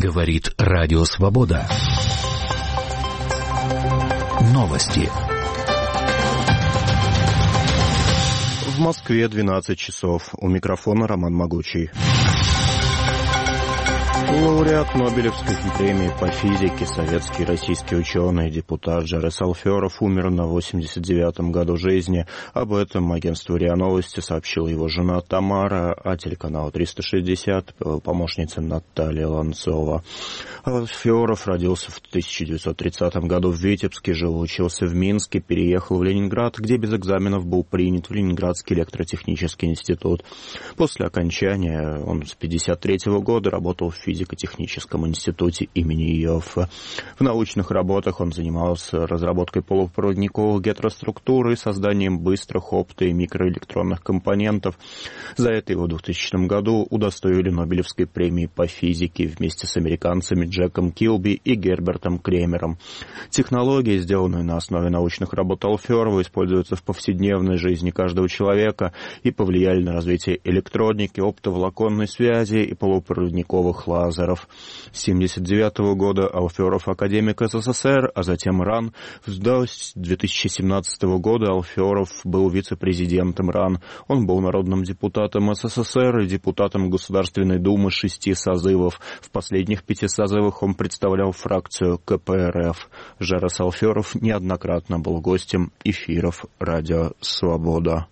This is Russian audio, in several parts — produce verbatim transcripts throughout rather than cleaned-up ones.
Говорит Радио Свобода. Новости. В Москве двенадцать часов. У микрофона Роман Могучий. Лауреат Нобелевской премии по физике, советский и российский ученый, депутат Жарес Алферов умер на восемьдесят девятом году жизни. Об этом агентству РИА Новости сообщила его жена Тамара, а телеканалу триста шестьдесят помощница Наталья Ланцова. Алферов родился в тысяча девятьсот тридцатом году в Витебске, жил, учился в Минске, переехал в Ленинград, где без экзаменов был принят в Ленинградский электротехнический институт. После окончания он с пятьдесят третьего года работал в физико-техническом институте имени Йоффе. В научных работах он занимался разработкой полупроводниковых гетероструктур и созданием быстрых опто- и микроэлектронных компонентов. За это его в двухтысячном году удостоили Нобелевской премии по физике вместе с американцами Джеком Килби и Гербертом Кремером. Технологии, сделанные на основе научных работ Алферова, используются в повседневной жизни каждого человека и повлияли на развитие электроники, оптоволоконной связи и полупроводниковых лазеров. С семьдесят девятого года Алферов академик СССР, а затем РАН. До две тысячи семнадцатого года Алферов был вице-президентом РАН. Он был народным депутатом СССР и депутатом Государственной Думы шести созывов. В последних пяти созывах он представлял фракцию ка пэ эр эф. Жарес Алферов неоднократно был гостем эфиров «Радио Свобода».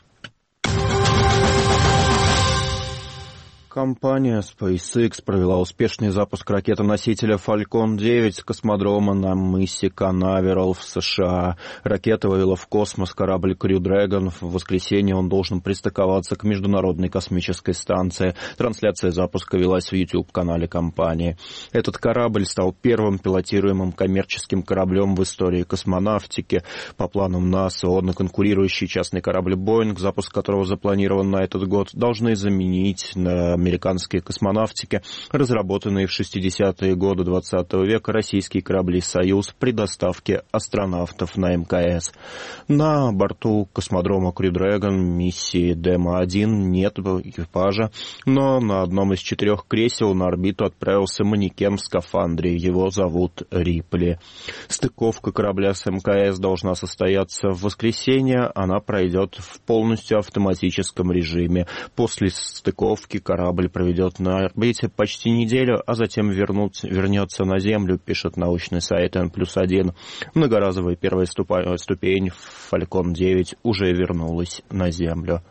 Компания SpaceX провела успешный запуск ракеты-носителя Falcon девять с космодрома на мысе Канаверал в США. Ракета вывела в космос корабль Crew Dragon. В воскресенье он должен пристыковаться к Международной космической станции. Трансляция запуска велась в YouTube-канале компании. Этот корабль стал первым пилотируемым коммерческим кораблем в истории космонавтики. По планам НАСА он и конкурирующий частный корабль Boeing, запуск которого запланирован на этот год, должны заменить на американские космонавтики разработанные в шестидесятые годы двадцатого века российские корабли «Союз» при доставке астронавтов на эм ка эс. На борту космодрома Crew Dragon миссии Демо один нет экипажа, но на одном из четырех кресел на орбиту отправился манекен в скафандре. Его зовут Рипли. Стыковка корабля с эм ка эс должна состояться в воскресенье. Она пройдет в полностью автоматическом режиме. После стыковки корабль проведет на орбите почти неделю, а затем вернуться, вернется на Землю, пишет научный сайт эн плюс один. Многоразовая первая ступень Falcon девять уже вернулась на Землю.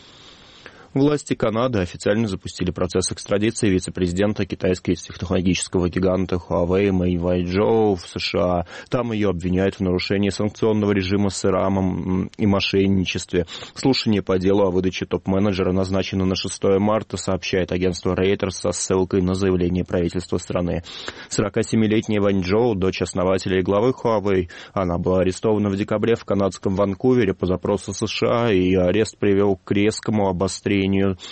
Власти Канады официально запустили процесс экстрадиции вице-президента китайского технологического гиганта Huawei Мэй Вайчжоу в США. Там ее обвиняют в нарушении санкционного режима с Ираном и мошенничестве. Слушание по делу о выдаче топ-менеджера назначено на шестое марта, сообщает агентство Reuters со ссылкой на заявление правительства страны. сорокасемилетняя Ваньчжоу, дочь основателя и главы Huawei. Она была арестована в декабре в канадском Ванкувере по запросу США, и ее арест привел к резкому обострению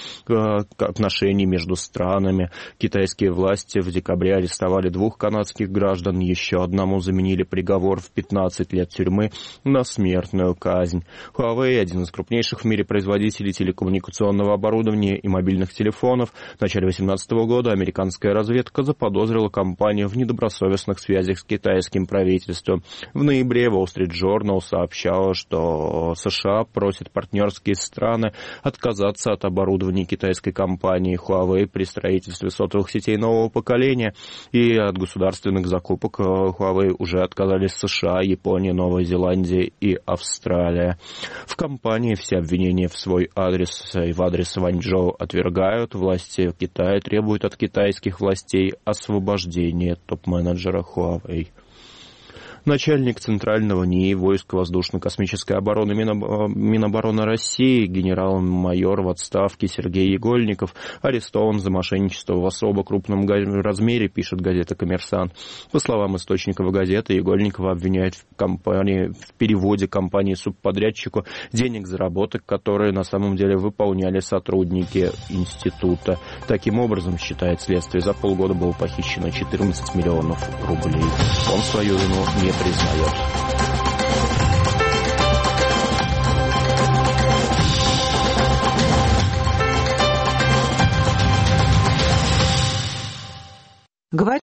отношений между странами. Китайские власти в декабре арестовали двух канадских граждан, еще одному заменили приговор в пятнадцать лет тюрьмы на смертную казнь. Huawei, один из крупнейших в мире производителей телекоммуникационного оборудования и мобильных телефонов, в начале две тысячи восемнадцатого года американская разведка заподозрила компанию в недобросовестных связях с китайским правительством. В ноябре Wall Street Journal сообщала, что США просят партнерские страны отказаться от оборудования китайской компании Huawei при строительстве сотовых сетей нового поколения, и от государственных закупок Huawei уже отказались США, Япония, Новая Зеландия и Австралия. В компании все обвинения в свой адрес и в адрес Ваньчжоу отвергают. Власти Китая требуют от китайских властей освобождения топ-менеджера Huawei. Начальник Центрального НИИ войск воздушно-космической обороны Минобороны России, генерал-майор в отставке Сергей Егольников, арестован за мошенничество в особо крупном размере, пишет газета «Коммерсант». По словам источников газеты, Егольникова обвиняют в, компании, в переводе компании-субподрядчику денег заработок, которые на самом деле выполняли сотрудники института. Таким образом, считает следствие, за полгода было похищено четырнадцать миллионов рублей. Он свою вину не признает. Говорит